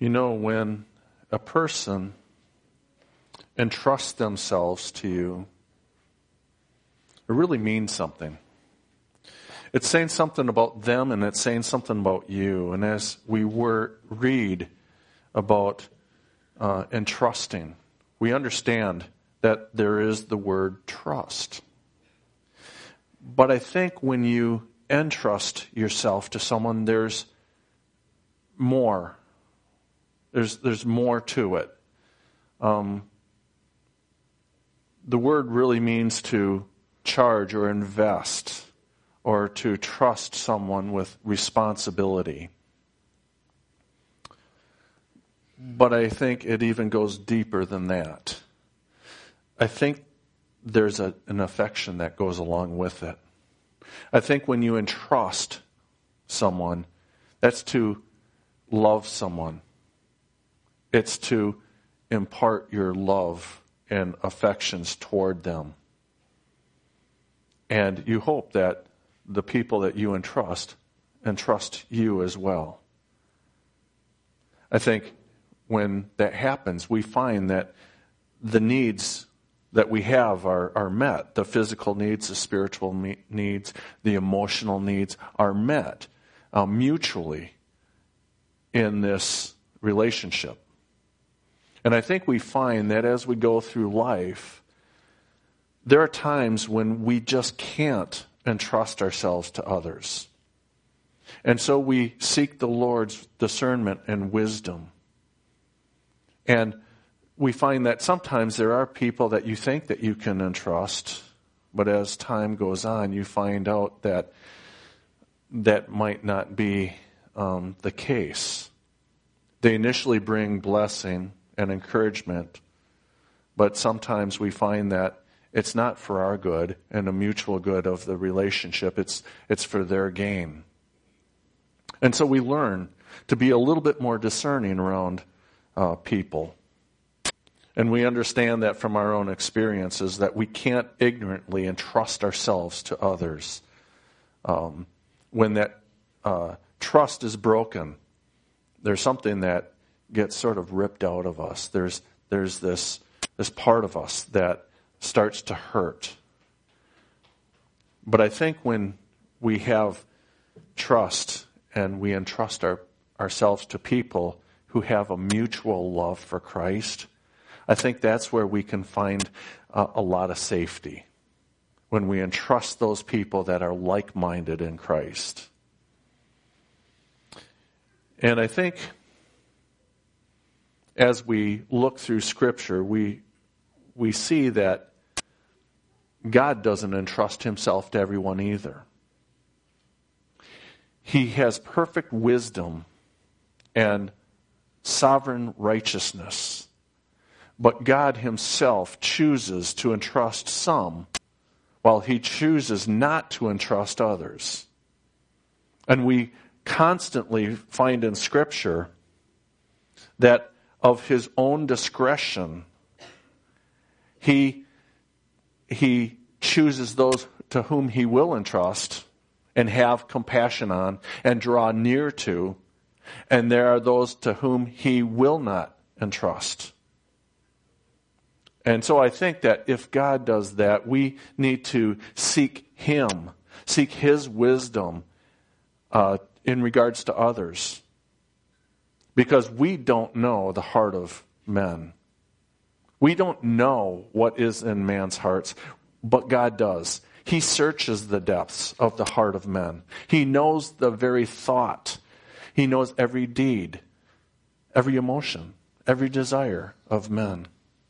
When a person entrusts themselves to you, it really means something. It's saying something about them, and it's saying something about you. And as we read about entrusting, we understand that there is the word trust. But I think when you entrust yourself to someone, there's more. There's more to it. The word really means to charge or invest or to trust someone with responsibility. But I think it even goes deeper than that. I think there's an affection that goes along with it. I think when you entrust someone, that's to love someone. It's to impart your love and affections toward them. And you hope that the people that you entrust you as well. I think when that happens, we find that the needs that we have are met. The physical needs, the spiritual needs, the emotional needs are met mutually in this relationship. And I think we find that as we go through life, there are times when we just can't entrust ourselves to others. And so we seek the Lord's discernment and wisdom. And we find that sometimes there are people that you think that you can entrust, but as time goes on, you find out that that might not be the case. They initially bring blessing and encouragement, but sometimes we find that it's not for our good and the mutual good of the relationship. It's for their gain. And so we learn to be a little bit more discerning around people. And we understand that from our own experiences that we can't ignorantly entrust ourselves to others. When that trust is broken, there's something that gets sort of ripped out of us. There's this part of us that starts to hurt. But I think when we have trust and we entrust ourselves to people who have a mutual love for Christ, I think that's where we can find a lot of safety. When we entrust those people that are like-minded in Christ. And I think as we look through Scripture, we see that God doesn't entrust himself to everyone either. He has perfect wisdom and sovereign righteousness. But God himself chooses to entrust some, while he chooses not to entrust others. And we constantly find in Scripture that of his own discretion, he chooses those to whom he will entrust and have compassion on and draw near to, and there are those to whom he will not entrust. And so I think that if God does that, we need to seek him, seek his wisdom in regards to others. Because we don't know the heart of men. We don't know what is in man's hearts, but God does. He searches the depths of the heart of men. He knows the very thought. He knows every deed, every emotion, every desire of men.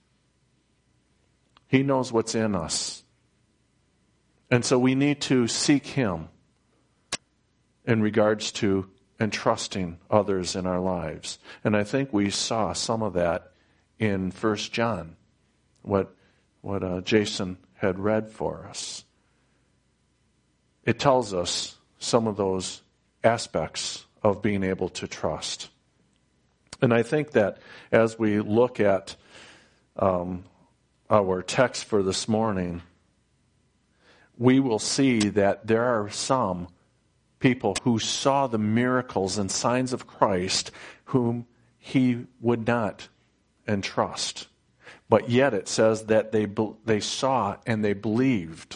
He knows what's in us. And so we need to seek him in regards to entrusting others in our lives. And I think we saw some of that in 1 John, what Jason had read for us. It tells us some of those aspects of being able to trust. And I think that as we look at our text for this morning, we will see that there are some people who saw the miracles and signs of Christ whom he would not entrust. But yet it says that they saw and they believed.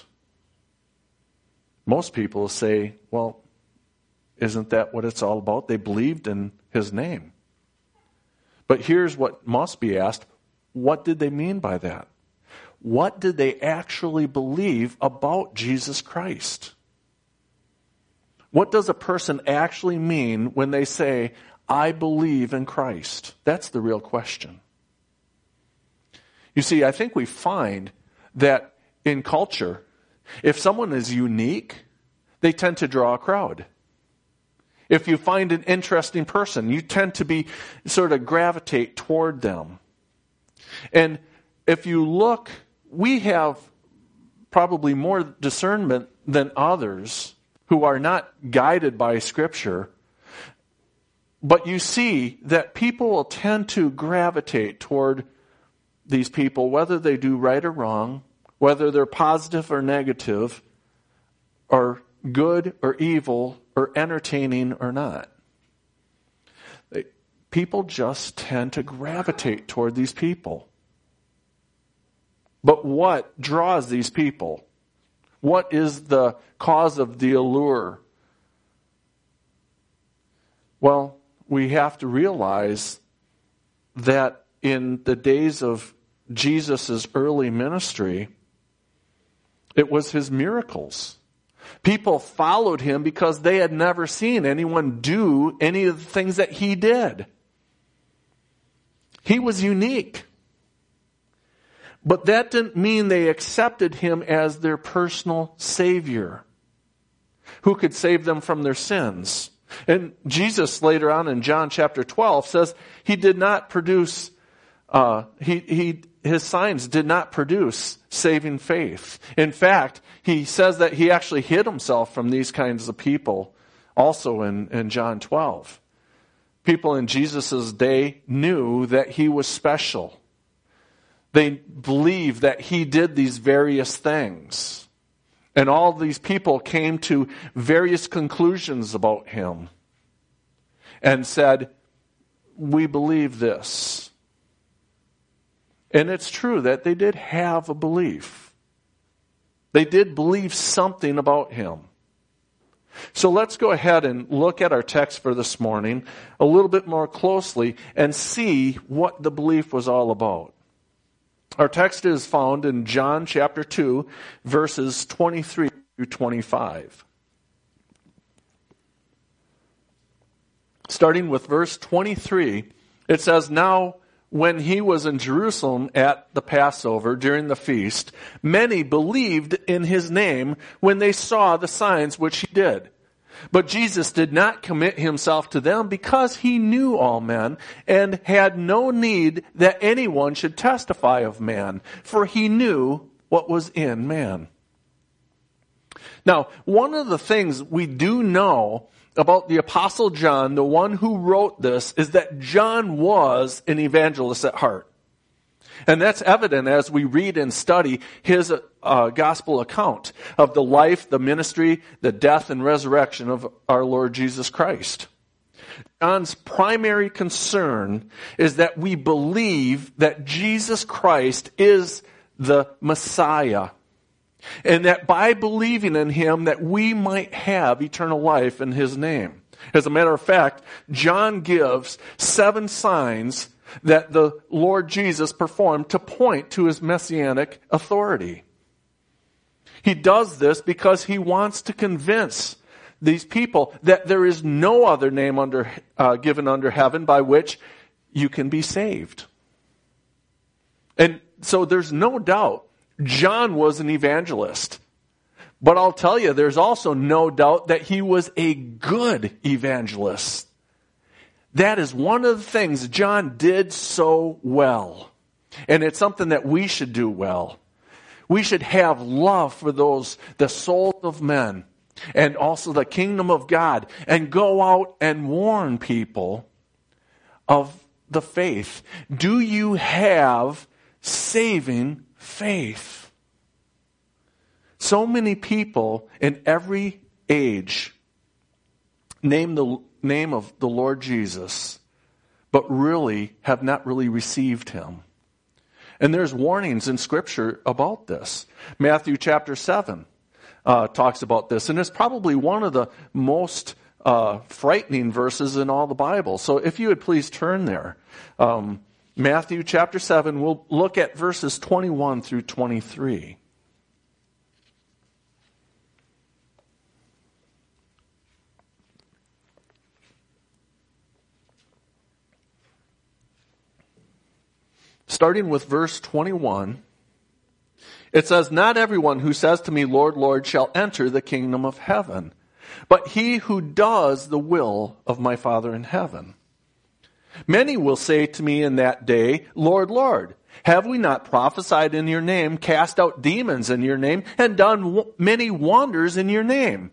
Most people say, well, isn't that what it's all about? They believed in his name. But here's what must be asked. What did they mean by that? What did they actually believe about Jesus Christ? What does a person actually mean when they say, I believe in Christ? That's the real question. You see, I think we find that in culture, if someone is unique, they tend to draw a crowd. If you find an interesting person, you tend to sort of gravitate toward them. And if you look, we have probably more discernment than others who are not guided by Scripture. But you see that people will tend to gravitate toward these people, whether they do right or wrong, whether they're positive or negative, or good or evil, or entertaining or not. People just tend to gravitate toward these people. But what draws these people? What is the cause of the allure? Well, we have to realize that in the days of Jesus' early ministry, it was his miracles. People followed him because they had never seen anyone do any of the things that he did. He was unique. But that didn't mean they accepted him as their personal Savior, who could save them from their sins. And Jesus later on in John chapter 12 says he did not produce, his signs did not produce saving faith. In fact, he says that he actually hid himself from these kinds of people also in John 12. People in Jesus' day knew that he was special. They believed that he did these various things. And all these people came to various conclusions about him and said, we believe this. And it's true that they did have a belief. They did believe something about him. So let's go ahead and look at our text for this morning a little bit more closely and see what the belief was all about. Our text is found in John chapter 2, verses 23 through 25. Starting with verse 23, it says, Now when he was in Jerusalem at the Passover during the feast, many believed in his name when they saw the signs which he did. But Jesus did not commit himself to them because he knew all men and had no need that anyone should testify of man, for he knew what was in man. Now, one of the things we do know about the Apostle John, the one who wrote this, is that John was an evangelist at heart. And that's evident as we read and study his gospel account of the life, the ministry, the death, and resurrection of our Lord Jesus Christ. John's primary concern is that we believe that Jesus Christ is the Messiah, and that by believing in him that we might have eternal life in his name. As a matter of fact, John gives 7 signs that the Lord Jesus performed to point to his messianic authority. He does this because he wants to convince these people that there is no other name given under heaven by which you can be saved. And so there's no doubt John was an evangelist. But I'll tell you, there's also no doubt that he was a good evangelist. That is one of the things John did so well. And it's something that we should do well. We should have love for the souls of men, and also the kingdom of God, and go out and warn people of the faith. Do you have saving faith? So many people in every age name the name of the Lord Jesus, but really have not really received him. And there's warnings in Scripture about this. Matthew chapter 7 talks about this, and it's probably one of the most frightening verses in all the Bible. So if you would please turn there. Matthew chapter 7, we'll look at verses 21 through 23. Starting with verse 21, it says, "Not everyone who says to me, 'Lord, Lord,' shall enter the kingdom of heaven, but he who does the will of my Father in heaven. Many will say to me in that day, 'Lord, Lord, have we not prophesied in your name, cast out demons in your name, and done many wonders in your name?'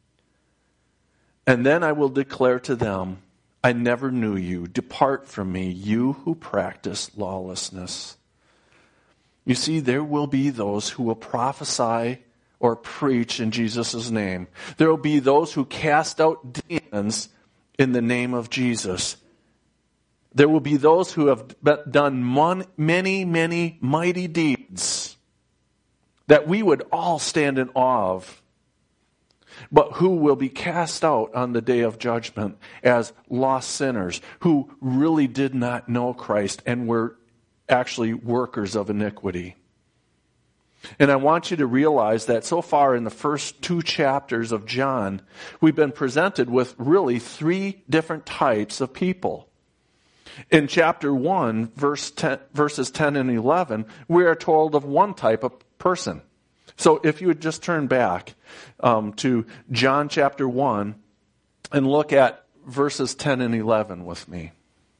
And then I will declare to them, 'I never knew you. Depart from me, you who practice lawlessness.'" You see, there will be those who will prophesy or preach in Jesus' name. There will be those who cast out demons in the name of Jesus. There will be those who have done many, many mighty deeds that we would all stand in awe of, but who will be cast out on the day of judgment as lost sinners who really did not know Christ and were actually workers of iniquity. And I want you to realize that so far in the first 2 chapters of John, we've been presented with really 3 different types of people. In chapter 1, verses 10 and 11, we are told of one type of person. So if you would just turn back to John chapter 1 and look at verses 10 and 11 with me.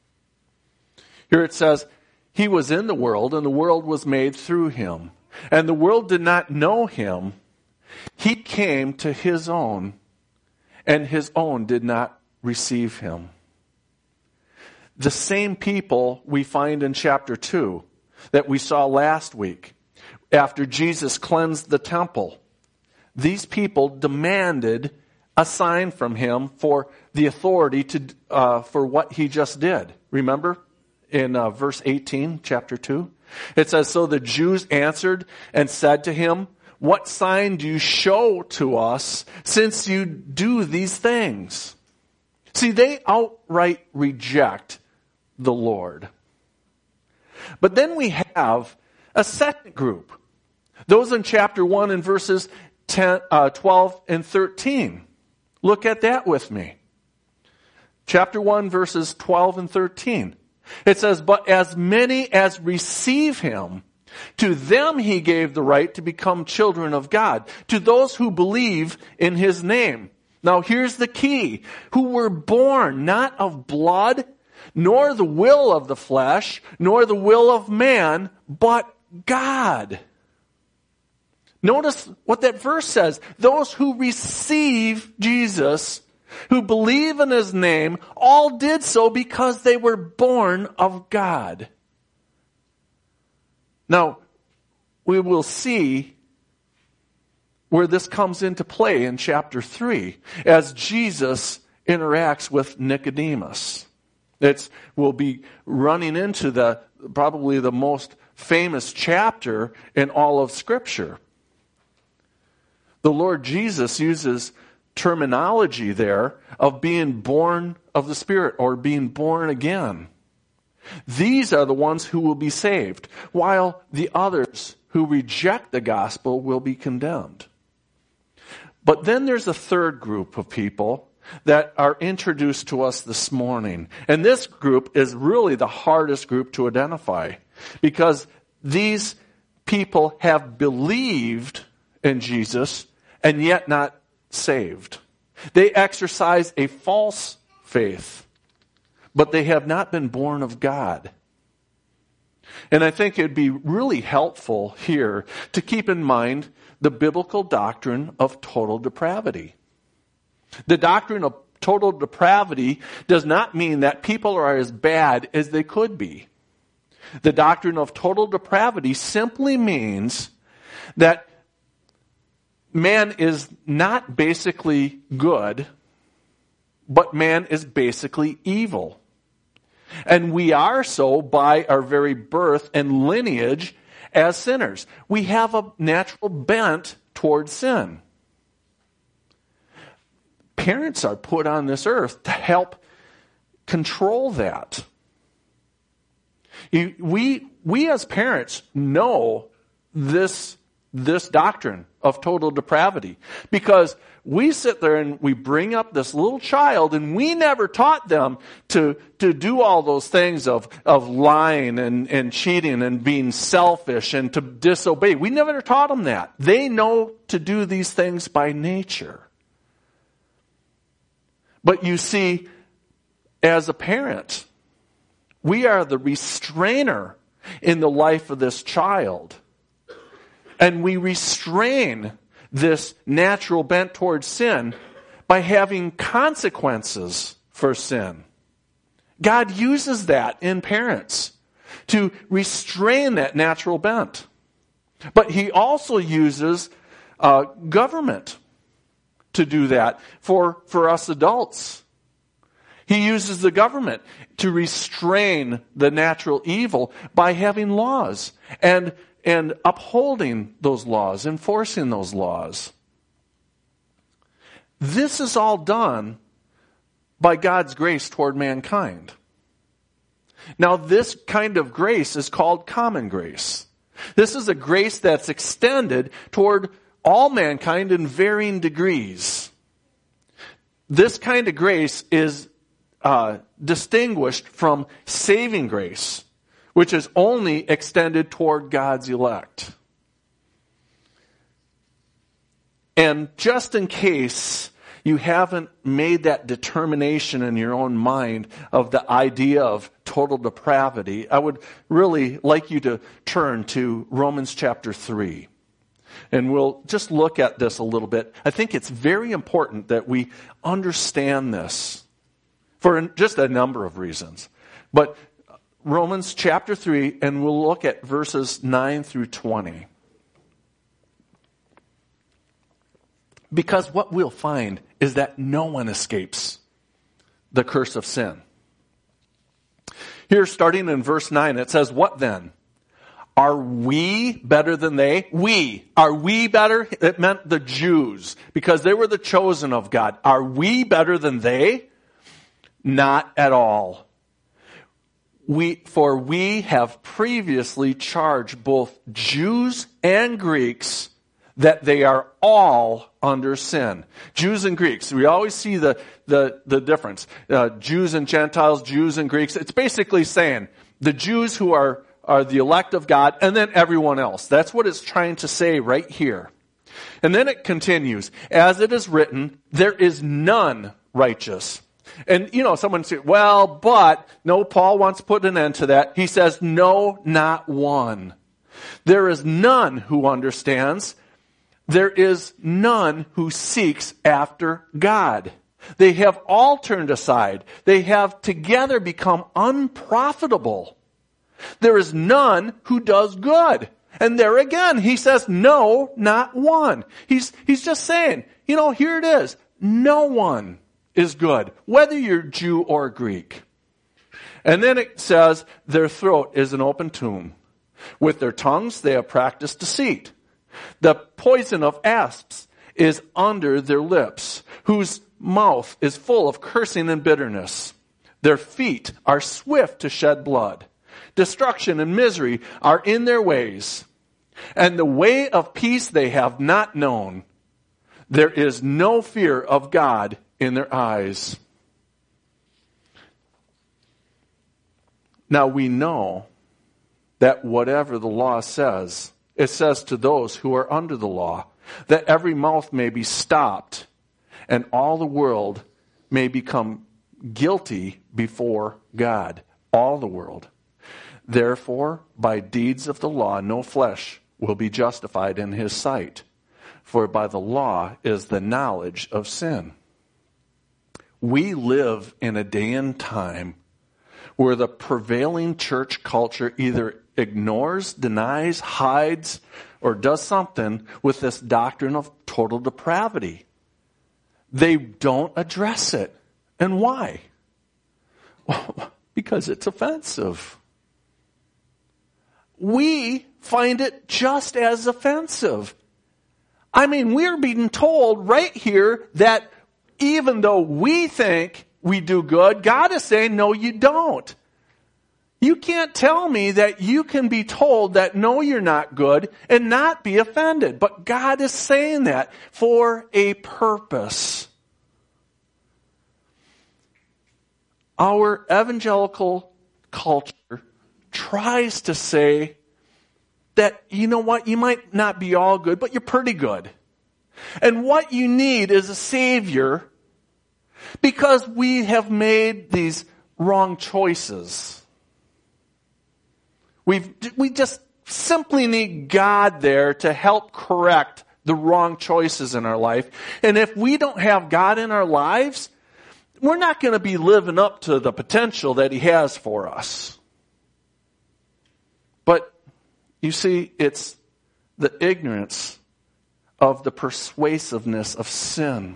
Here it says, "He was in the world, and the world was made through him. And the world did not know him. He came to his own, and his own did not receive him." The same people we find in chapter 2 that we saw last week. After Jesus cleansed the temple, these people demanded a sign from him for the authority for what he just did. Remember in verse 18, chapter 2? It says, "So the Jews answered and said to him, 'What sign do you show to us since you do these things?'" See, they outright reject the Lord. But then we have a second group. Those in chapter 1 and verses 12 and 13. Look at that with me. Chapter 1, verses 12 and 13. It says, "But as many as receive him, to them he gave the right to become children of God, to those who believe in his name." Now here's the key. "Who were born not of blood, nor the will of the flesh, nor the will of man, but God." Notice what that verse says. Those who receive Jesus, who believe in his name, all did so because they were born of God. Now, we will see where this comes into play in chapter 3 as Jesus interacts with Nicodemus. We'll be running into probably the most famous chapter in all of Scripture. The Lord Jesus uses terminology there of being born of the Spirit or being born again. These are the ones who will be saved, while the others who reject the gospel will be condemned. But then there's a third group of people that are introduced to us this morning. And this group is really the hardest group to identify because these people have believed in Jesus and yet not saved. They exercise a false faith, but they have not been born of God. And I think it'd be really helpful here to keep in mind the biblical doctrine of total depravity. The doctrine of total depravity does not mean that people are as bad as they could be. The doctrine of total depravity simply means that man is not basically good, but man is basically evil. And we are so by our very birth and lineage as sinners. We have a natural bent towards sin. Parents are put on this earth to help control that. We as parents know this doctrine of total depravity, because we sit there and we bring up this little child, and we never taught them to do all those things of lying and cheating and being selfish and to disobey. We never taught them that. They know to do these things by nature. But you see, as a parent, we are the restrainer in the life of this child. And we restrain this natural bent towards sin by having consequences for sin. God uses that in parents to restrain that natural bent. But He also uses government to do that for us adults. He uses the government to restrain the natural evil by having laws and upholding those laws, enforcing those laws. This is all done by God's grace toward mankind. Now, this kind of grace is called common grace. This is a grace that's extended toward all mankind in varying degrees. This kind of grace is distinguished from saving grace, which is only extended toward God's elect. And just in case you haven't made that determination in your own mind of the idea of total depravity, I would really like you to turn to Romans chapter 3. And we'll just look at this a little bit. I think it's very important that we understand this for just a number of reasons. But Romans chapter 3, and we'll look at verses 9 through 20. Because what we'll find is that no one escapes the curse of sin. Here, starting in verse 9, it says, "What then? Are we better than they?" We. Are we better? It meant the Jews, because they were the chosen of God. Are we better than they? Not at all. For we have previously charged both Jews and Greeks that they are all under sin. Jews and Greeks. We always see the difference. Jews and Gentiles, Jews and Greeks. It's basically saying the Jews who are the elect of God, and then everyone else. That's what it's trying to say right here. And then it continues, "As it is written, there is none righteous." And, someone said, well, but, no, Paul wants to put an end to that. He says, no, not one. There is none who understands. There is none who seeks after God. They have all turned aside. They have together become unprofitable. There is none who does good. And there again, he says, no, not one. He's just saying, here it is. No one is good, whether you're Jew or Greek. And then it says, their throat is an open tomb. With their tongues they have practiced deceit. The poison of asps is under their lips, whose mouth is full of cursing and bitterness. Their feet are swift to shed blood. Destruction and misery are in their ways, and the way of peace they have not known. There is no fear of God in their eyes. Now we know that whatever the law says, it says to those who are under the law, that every mouth may be stopped, and all the world may become guilty before God. All the world. Therefore, by deeds of the law, no flesh will be justified in his sight, for by the law is the knowledge of sin. We live in a day and time where the prevailing church culture either ignores, denies, hides, or does something with this doctrine of total depravity. They don't address it. And why? Because it's offensive. We find it just as offensive. I mean, we're being told right here that even though we think we do good, God is saying, no, you don't. You can't tell me that you can be told that no, you're not good and not be offended. But God is saying that for a purpose. Our evangelical culture tries to say that, you know what, you might not be all good, but you're pretty good. And what you need is a Savior because we have made these wrong choices. We just simply need God there to help correct the wrong choices in our life. And if we don't have God in our lives, we're not going to be living up to the potential that He has for us. But you see, it's the ignorance of the persuasiveness of sin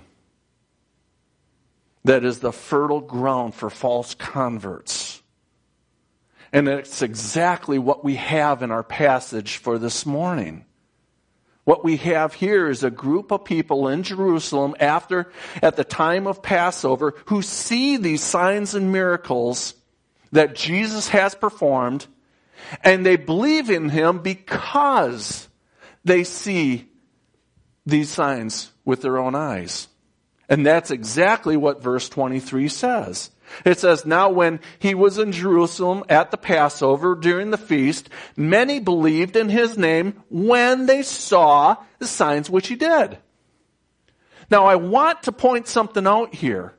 that is the fertile ground for false converts. And it's exactly what we have in our passage for this morning. What we have here is a group of people in Jerusalem at the time of Passover who see these signs and miracles that Jesus has performed, and they believe in Him because they see these signs with their own eyes. And that's exactly what verse 23 says. It says, now when He was in Jerusalem at the Passover during the feast, many believed in His name when they saw the signs which He did. Now I want to point something out here.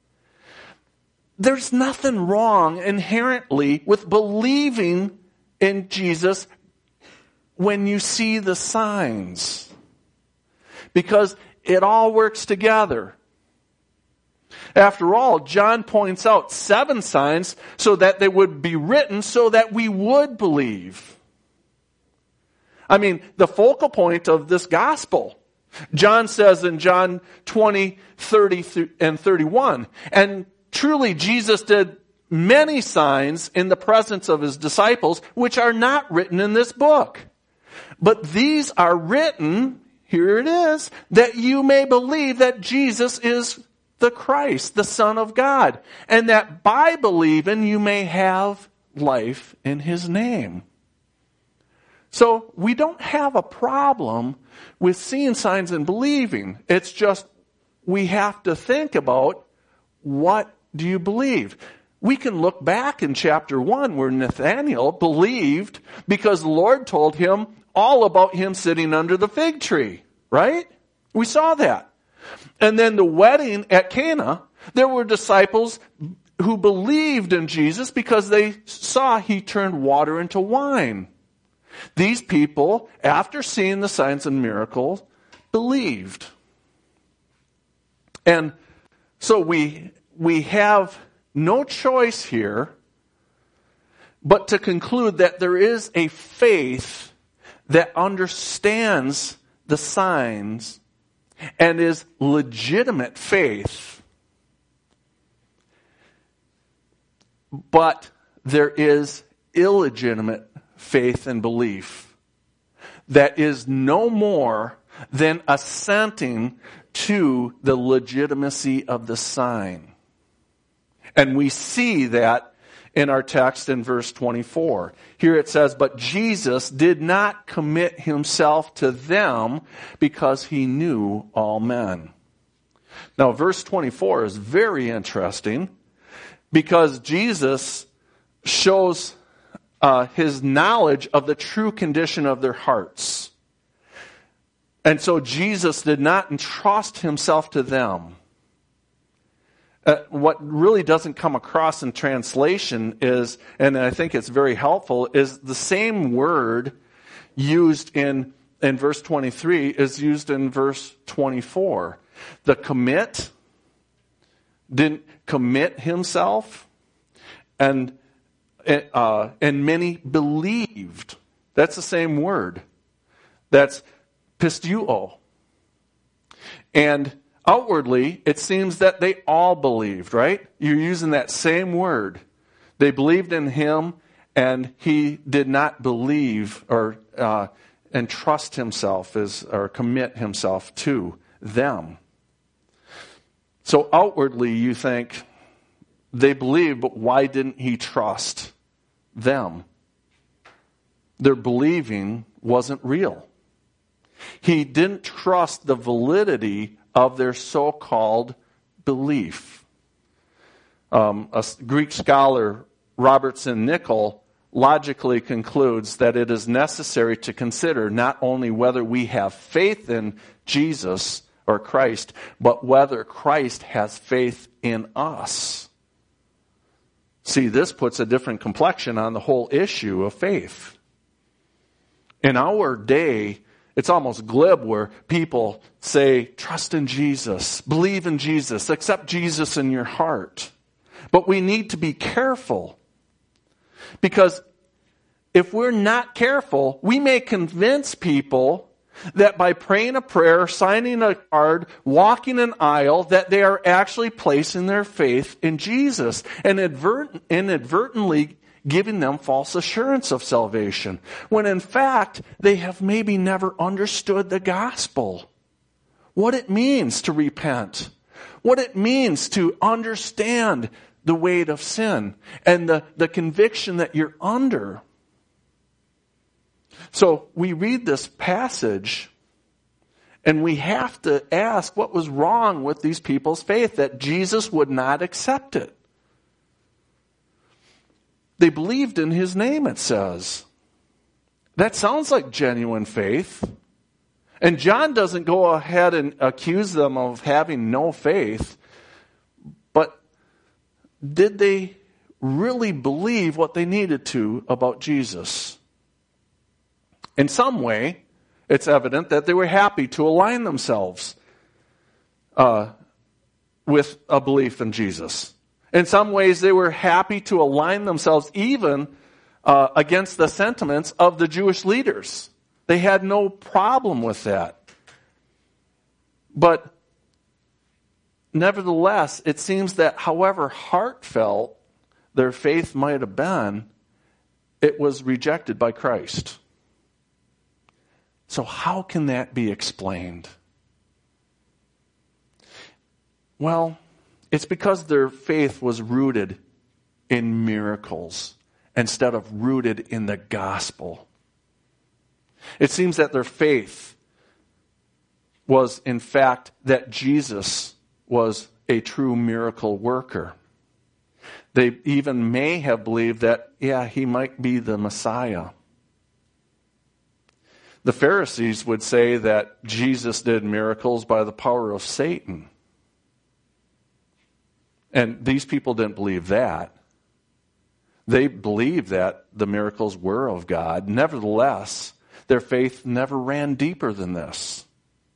There's nothing wrong inherently with believing in Jesus when you see the signs, because it all works together. After all, John points out 7 signs so that they would be written so that we would believe. I mean, the focal point of this gospel. John says in John 20, 30 and 31, and truly Jesus did many signs in the presence of His disciples, which are not written in this book. But these are written, here it is, that you may believe that Jesus is the Christ, the Son of God, and that by believing you may have life in His name. So we don't have a problem with seeing signs and believing. It's just we have to think about, what do you believe? We can look back in chapter 1 where Nathanael believed because the Lord told him all about him sitting under the fig tree, right? We saw that. And then the wedding at Cana, there were disciples who believed in Jesus because they saw He turned water into wine. These people, after seeing the signs and miracles, believed. And so we have no choice here but to conclude that there is a faith that understands the signs and is legitimate faith. But there is illegitimate faith and belief that is no more than assenting to the legitimacy of the sign. And we see that in our text in verse 24. Here it says, but Jesus did not commit Himself to them because He knew all men. Now verse 24 is very interesting because Jesus shows His knowledge of the true condition of their hearts. And so Jesus did not entrust Himself to them. What really doesn't come across in translation is, and I think it's very helpful, is the same word used in verse 23 is used in verse 24. The commit didn't commit Himself, and many believed. That's the same word. That's pisteuo. And outwardly, it seems that they all believed, right? You're using that same word. They believed in him, and he did not believe or entrust himself or commit himself to them. So outwardly you think they believed, but why didn't he trust them? Their believing wasn't real. He didn't trust the validity of their so-called belief. A Greek scholar, Robertson Nicoll, logically concludes that it is necessary to consider not only whether we have faith in Jesus or Christ, but whether Christ has faith in us. See, this puts a different complexion on the whole issue of faith. In our day, it's almost glib where people say, trust in Jesus, believe in Jesus, accept Jesus in your heart. But we need to be careful. Because if we're not careful, we may convince people that by praying a prayer, signing a card, walking an aisle, that they are actually placing their faith in Jesus and inadvertently giving them false assurance of salvation, when in fact they have maybe never understood the gospel. What it means to repent. What it means to understand the weight of sin and the conviction that you're under. So we read this passage and we have to ask what was wrong with these people's faith, that Jesus would not accept it. They believed in his name, it says. That sounds like genuine faith. And John doesn't go ahead and accuse them of having no faith. But did they really believe what they needed to about Jesus? In some way, it's evident that they were happy to align themselves with a belief in Jesus. In some ways, they were happy to align themselves even against the sentiments of the Jewish leaders. They had no problem with that. But nevertheless, it seems that however heartfelt their faith might have been, it was rejected by Christ. So how can that be explained? Well, it's because their faith was rooted in miracles instead of rooted in the gospel. It seems that their faith was, in fact, that Jesus was a true miracle worker. They even may have believed that, he might be the Messiah. The Pharisees would say that Jesus did miracles by the power of Satan. And these people didn't believe that. They believed that the miracles were of God. Nevertheless, their faith never ran deeper than this.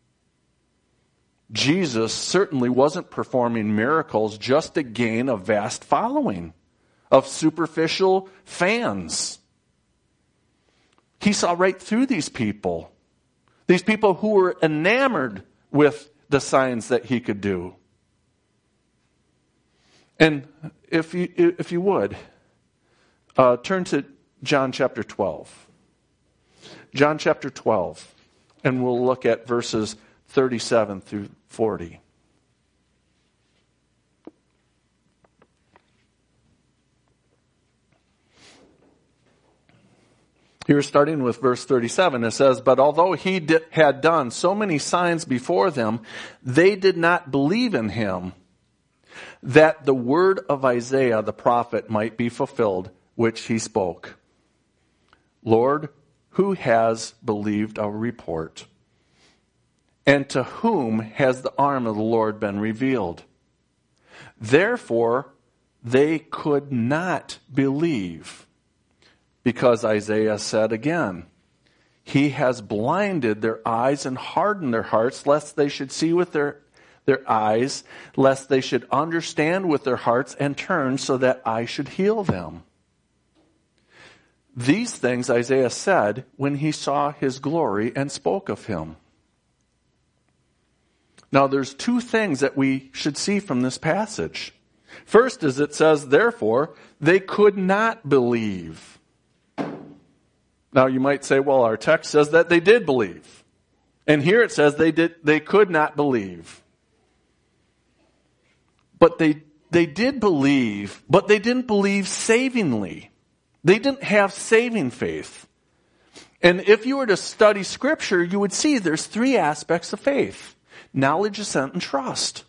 Jesus certainly wasn't performing miracles just to gain a vast following of superficial fans. He saw right through these people who were enamored with the signs that he could do. And if you would, turn to John chapter 12. John chapter 12, and we'll look at verses 37 through 40. Here, starting with verse 37, it says, "But although he had done so many signs before them, they did not believe in him, that the word of Isaiah the prophet might be fulfilled, which he spoke. Lord, who has believed our report? And to whom has the arm of the Lord been revealed? Therefore, they could not believe, because Isaiah said again, he has blinded their eyes and hardened their hearts, lest they should see with their eyes, lest they should understand with their hearts and turn so that I should heal them." These things Isaiah said when he saw his glory and spoke of him. Now there's two things that we should see from this passage. First is it says, therefore, they could not believe. Now you might say, well, our text says that they did believe. And here it says they could not believe. But they did believe, but they didn't believe savingly. They didn't have saving faith. And if you were to study Scripture, you would see there's three aspects of faith: knowledge, assent, and trust.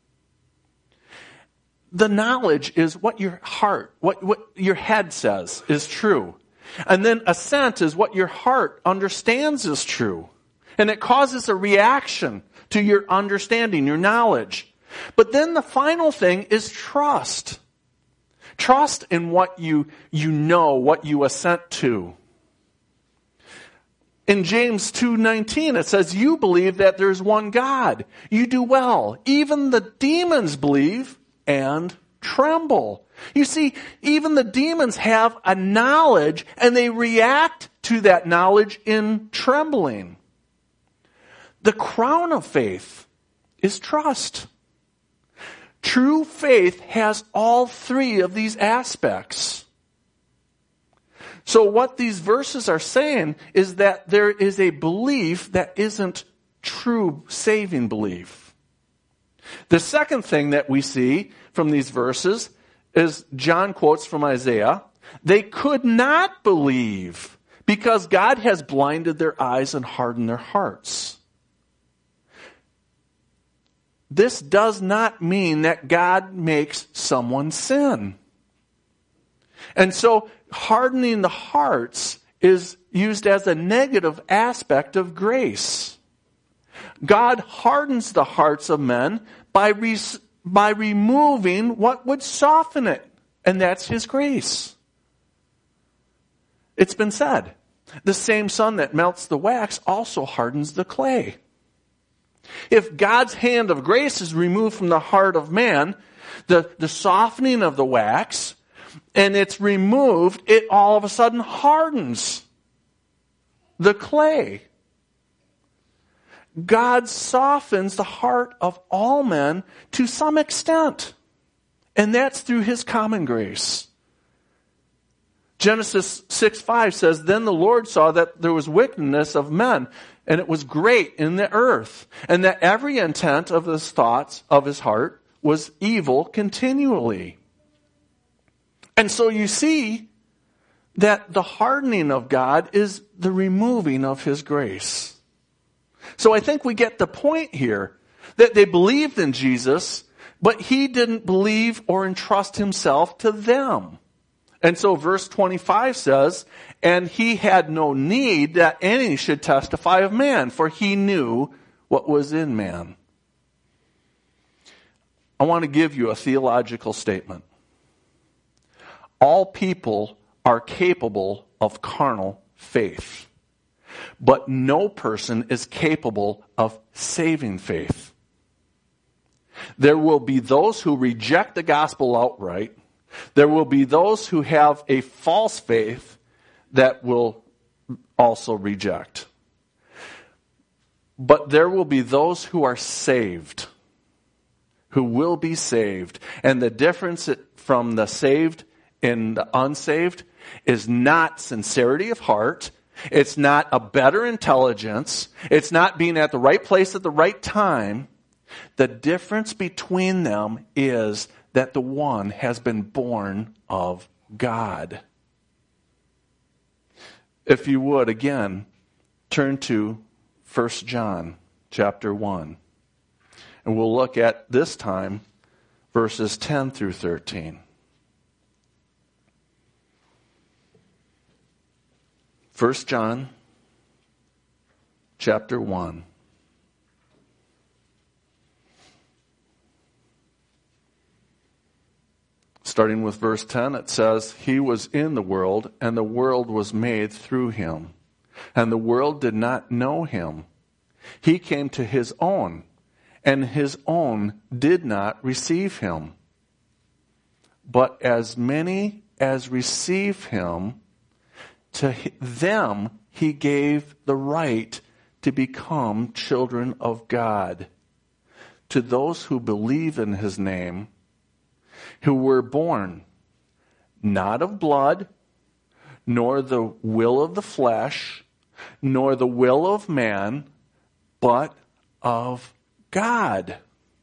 The knowledge is what your heart, what your head says is true. And then assent is what your heart understands is true. And it causes a reaction to your understanding, your knowledge. But then the final thing is trust. Trust in what you know, what you assent to. In James 2:19, it says, you believe that there's one God. You do well. Even the demons believe and tremble. You see, even the demons have a knowledge, and they react to that knowledge in trembling. The crown of faith is trust. True faith has all three of these aspects. So what these verses are saying is that there is a belief that isn't true saving belief. The second thing that we see from these verses is John quotes from Isaiah. They could not believe because God has blinded their eyes and hardened their hearts. This does not mean that God makes someone sin. And so hardening the hearts is used as a negative aspect of grace. God hardens the hearts of men by removing what would soften it, and that's His grace. It's been said, the same sun that melts the wax also hardens the clay. If God's hand of grace is removed from the heart of man, the softening of the wax, and it's removed, it all of a sudden hardens the clay. God softens the heart of all men to some extent, and that's through His common grace. Genesis 6:5 says, then the Lord saw that there was wickedness of men, and it was great in the earth, and that every intent of His thoughts of His heart was evil continually. And so you see that the hardening of God is the removing of His grace. So I think we get the point here that they believed in Jesus, but He didn't believe or entrust Himself to them. And so verse 25 says, and He had no need that any should testify of man, for He knew what was in man. I want to give you a theological statement. All people are capable of carnal faith, but no person is capable of saving faith. There will be those who reject the gospel outright. There will be those who have a false faith that will also reject. But there will be those who are saved, who will be saved. And the difference from the saved and the unsaved is not sincerity of heart. It's not a better intelligence. It's not being at the right place at the right time. The difference between them is that the one has been born of God. If you would, again, turn to 1 John chapter 1. And we'll look at, this time, verses 10 through 13. 1 John chapter 1. Starting with verse 10, it says, He was in the world, and the world was made through Him. And the world did not know Him. He came to His own, and His own did not receive Him. But as many as receive Him, to them He gave the right to become children of God. To those who believe in His name, who were born not of blood, nor the will of the flesh, nor the will of man, but of God.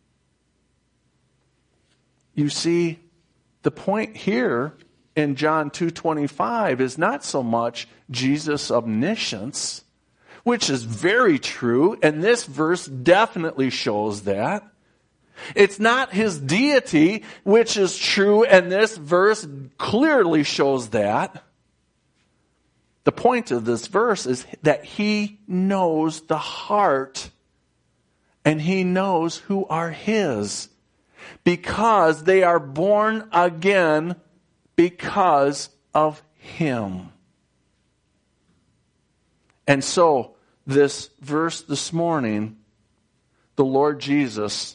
You see, the point here in John 2:25 is not so much Jesus' omniscience, which is very true, and this verse definitely shows that. It's not his deity, which is true, and this verse clearly shows that. The point of this verse is that he knows the heart, and he knows who are his, because they are born again because of him. And so, this verse this morning, the Lord Jesus,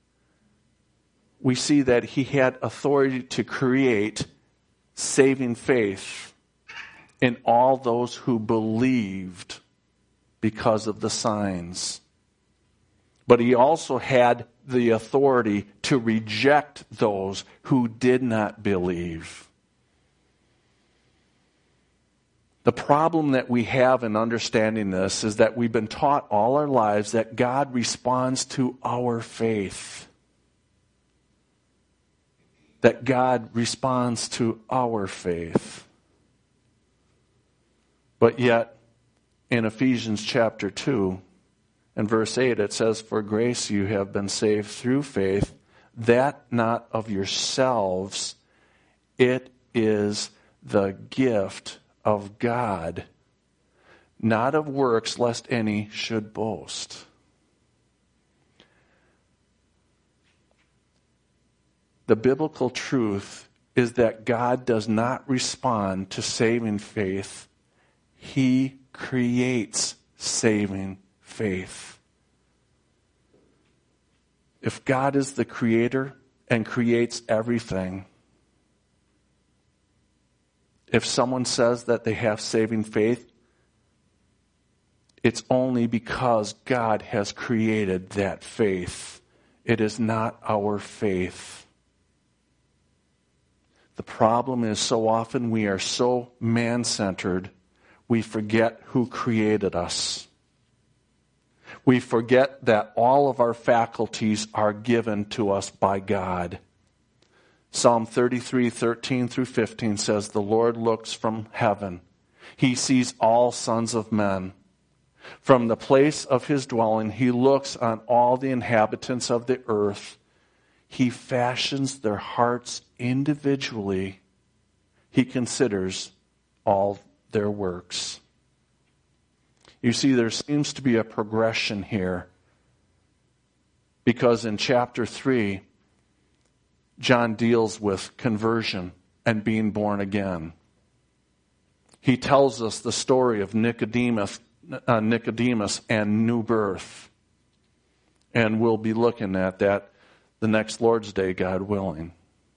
we see that he had authority to create saving faith in all those who believed because of the signs. But he also had the authority to reject those who did not believe. The problem that we have in understanding this is that we've been taught all our lives that God responds to our faith. That God responds to our faith. But yet, in Ephesians chapter 2, and verse 8, it says, "For grace you have been saved through faith, that not of yourselves, it is the gift of God, not of works, lest any should boast." The biblical truth is that God does not respond to saving faith. He creates saving faith. If God is the creator and creates everything, if someone says that they have saving faith, it's only because God has created that faith. It is not our faith. The problem is so often we are so man-centered, we forget who created us. We forget that all of our faculties are given to us by God. Psalm 33:13 through 15 says, "The Lord looks from heaven. He sees all sons of men. From the place of his dwelling, he looks on all the inhabitants of the earth. He fashions their hearts individually. He considers all their works." You see, there seems to be a progression here. Because in chapter 3, John deals with conversion and being born again. He tells us the story of Nicodemus and new birth. And we'll be looking at that the next Lord's Day, God willing.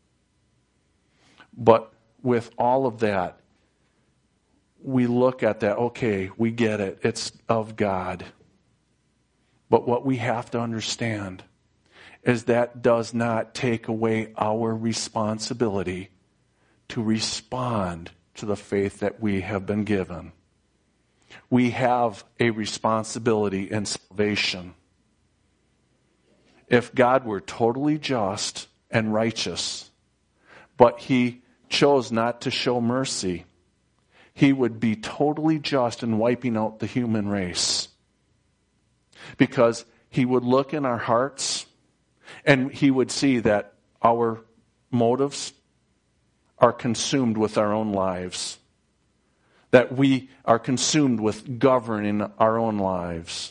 But with all of that, we look at that, okay, we get it, it's of God. But what we have to understand is that does not take away our responsibility to respond to the faith that we have been given. We have a responsibility in salvation. If God were totally just and righteous, but he chose not to show mercy, he would be totally just in wiping out the human race. Because he would look in our hearts and he would see that our motives are consumed with our own lives. That we are consumed with governing our own lives.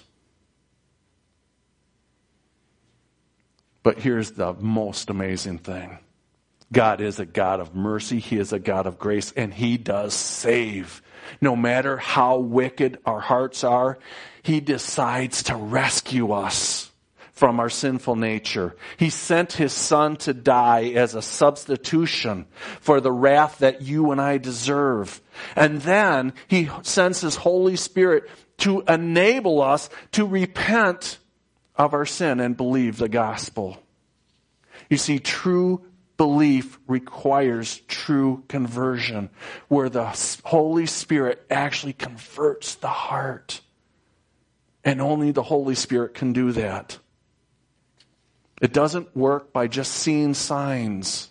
But here's the most amazing thing. God is a God of mercy. He is a God of grace, and he does save. No matter how wicked our hearts are, he decides to rescue us from our sinful nature. He sent his Son to die as a substitution for the wrath that you and I deserve. And then he sends his Holy Spirit to enable us to repent of our sin and believe the gospel. You see, true belief requires true conversion, where the Holy Spirit actually converts the heart. And only the Holy Spirit can do that. It doesn't work by just seeing signs.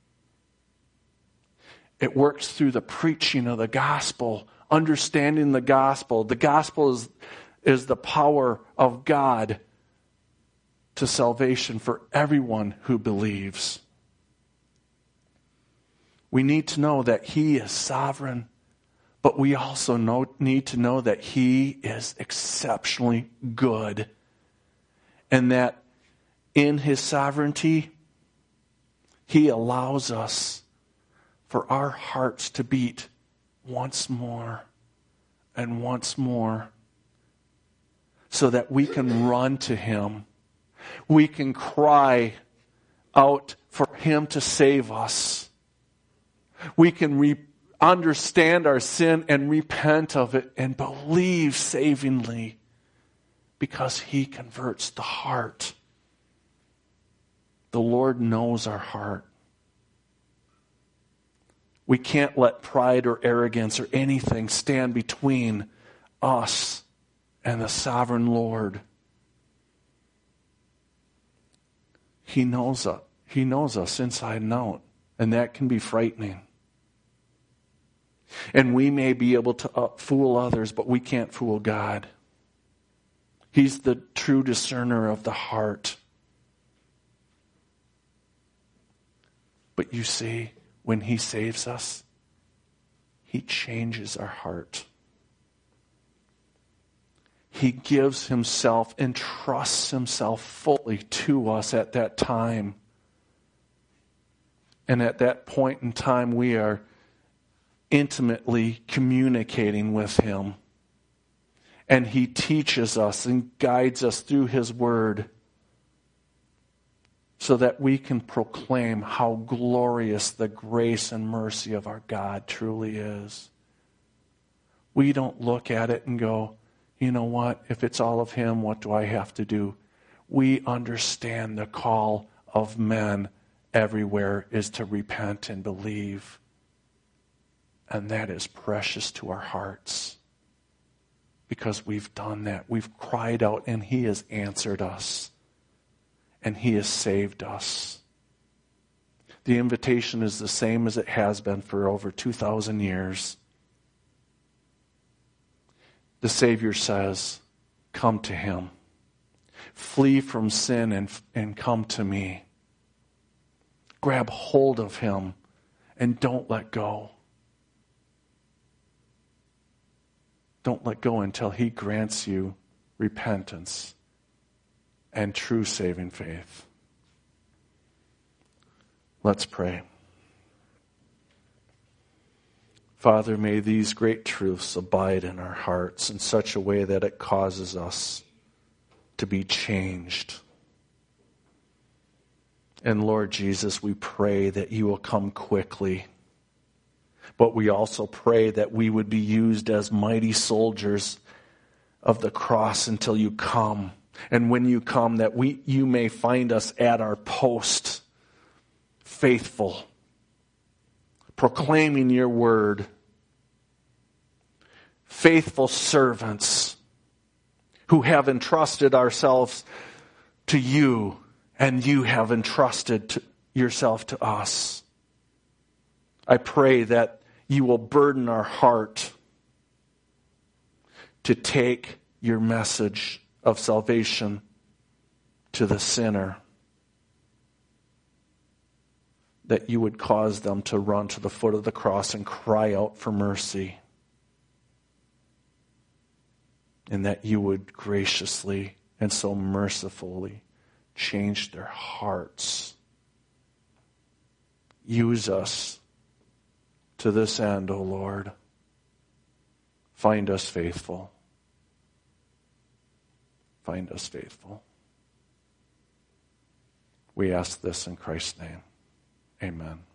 It works through the preaching of the gospel, understanding the gospel. The gospel is the power of God to salvation for everyone who believes. We need to know that He is sovereign, but we also need to know that He is exceptionally good, and that in His sovereignty, He allows us for our hearts to beat once more and once more, so that we can run to Him. We can cry out for Him to save us. We can understand our sin and repent of it and believe savingly, because He converts the heart. The Lord knows our heart. We can't let pride or arrogance or anything stand between us and the sovereign Lord. He knows us. He knows us inside and out, and that can be frightening. And we may be able to fool others, but we can't fool God. He's the true discerner of the heart. But you see, when He saves us, He changes our heart. He gives Himself and trusts Himself fully to us at that time. And at that point in time, we are intimately communicating with Him. And He teaches us and guides us through His Word, so that we can proclaim how glorious the grace and mercy of our God truly is. We don't look at it and go, you know what, if it's all of Him, what do I have to do? We understand the call of men everywhere is to repent and believe. And that is precious to our hearts, because we've done that. We've cried out and He has answered us. And He has saved us. The invitation is the same as it has been for over 2,000 years. The Savior says, come to Him. Flee from sin and come to me. Grab hold of Him and don't let go. Don't let go until He grants you repentance and true saving faith. Let's pray. Father, may these great truths abide in our hearts in such a way that it causes us to be changed. And Lord Jesus, we pray that You will come quickly. But we also pray that we would be used as mighty soldiers of the cross until You come. And when You come, that You may find us at our post, faithful, proclaiming Your word, faithful servants who have entrusted ourselves to You, and You have entrusted Yourself to us. I pray that You will burden our heart to take Your message of salvation to the sinner, that You would cause them to run to the foot of the cross and cry out for mercy, and that You would graciously and so mercifully change their hearts. Use us to this end, O Lord. Find us faithful. Find us faithful. We ask this in Christ's name. Amen.